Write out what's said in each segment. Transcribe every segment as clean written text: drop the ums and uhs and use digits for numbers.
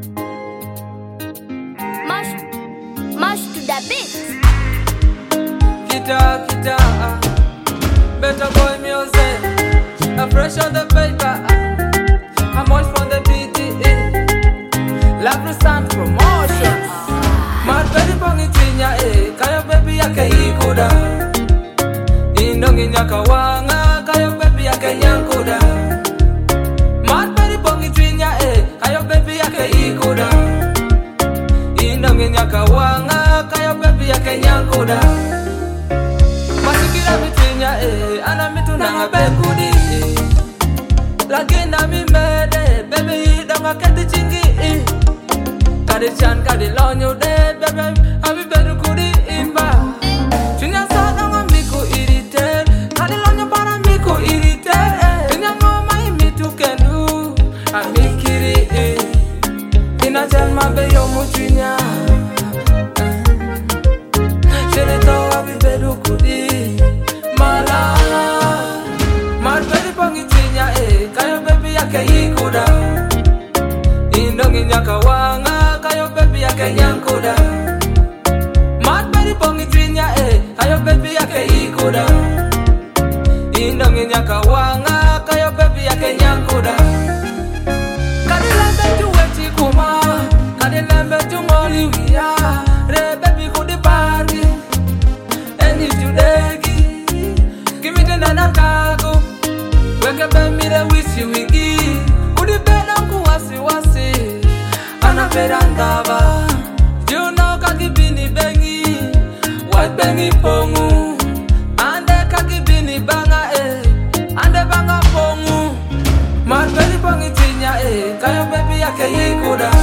Mash to the beat. Guitar, better boy music. A fresh on the paper, a much from the BDE. Love stand promotions. Mad baby pongi tinya kaya baby yake ikuda. Indongi nyaka wanga, kaya baby yake nyankuda. Mad baby pongi tinya kaya baby yake ikuda. Indongi nyaka wanga, kaya baby yake nyankuda. Masikira mitinya ana mitunanga bekudi. Lagina mi mede, baby danga keti chingi. Kadi chan kadi lonyo de, baby abi bedu kudi imba. Chunya sana ngamiku irite, kadi lonyo para miku irite. Chunya ngoma imitu kenu, amikiri. Ina chan mabe yo muchunya. Sherito abi bedu kudi. Malala, mar baby pongi tinya kayo baby yake ikuda. Indongi nyaka wanga, kayo baby yake nyankuda. Mar baby pongi tinya kayo baby yake ikuda. Indongi nyaka wanga, kayo baby yake nyankuda. Kadi lembe tu weti kuma, kadi lembe tu moli wiya. Re baby kudi party, and if you degi. Give me the nanakago. Wake up and meet a wisi wigi. Udi beda wasi. Ana berandava. You know kaki bini bengi. White bengi pongu. Ande kaki bini banga Ande banga pongu. Mad baby pongi tinya kayo baby yake ikuda.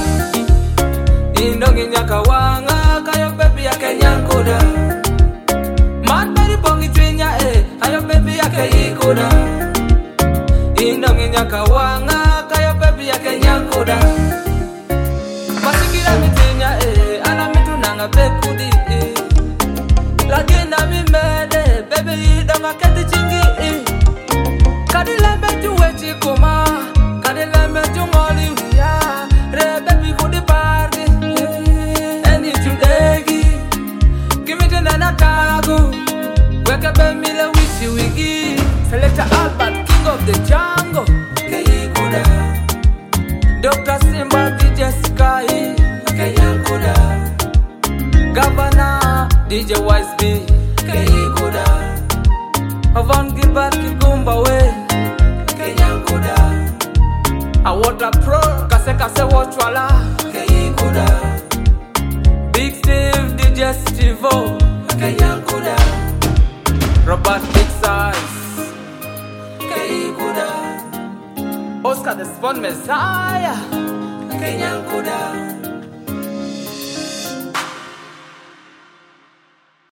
Indongi nyaka wanga. Kayo baby yake nyankuda. Mad baby pongi tinya ayo baby yake ikuda. Indongi nyaka wanga, kayo baby yake nyankuda. Masikira mitinya ana mitunanga bekudi. Lagina mi mede, baby danga keti chingi. Kadi lembe tu weti kuma, kadi lembe tu ngoli wiya. Re baby kudi party, and if you degi. Give me the nanakago. Wake up and meet a wisi wigi. Selector Albert, king of the jungle. Keikuda. Dr. Simba, DJ Sky. Keikuda. Governor, DJ Wise B. Keikuda. Avant Gilbert Kigumba way. Keikuda. A water pro, kase watchwala. Keikuda. Big Steve, DJ Steve-O. Keikuda. Robert Big Size. Keikuda. Oscar the Spawn Messiah. Kenyankuda.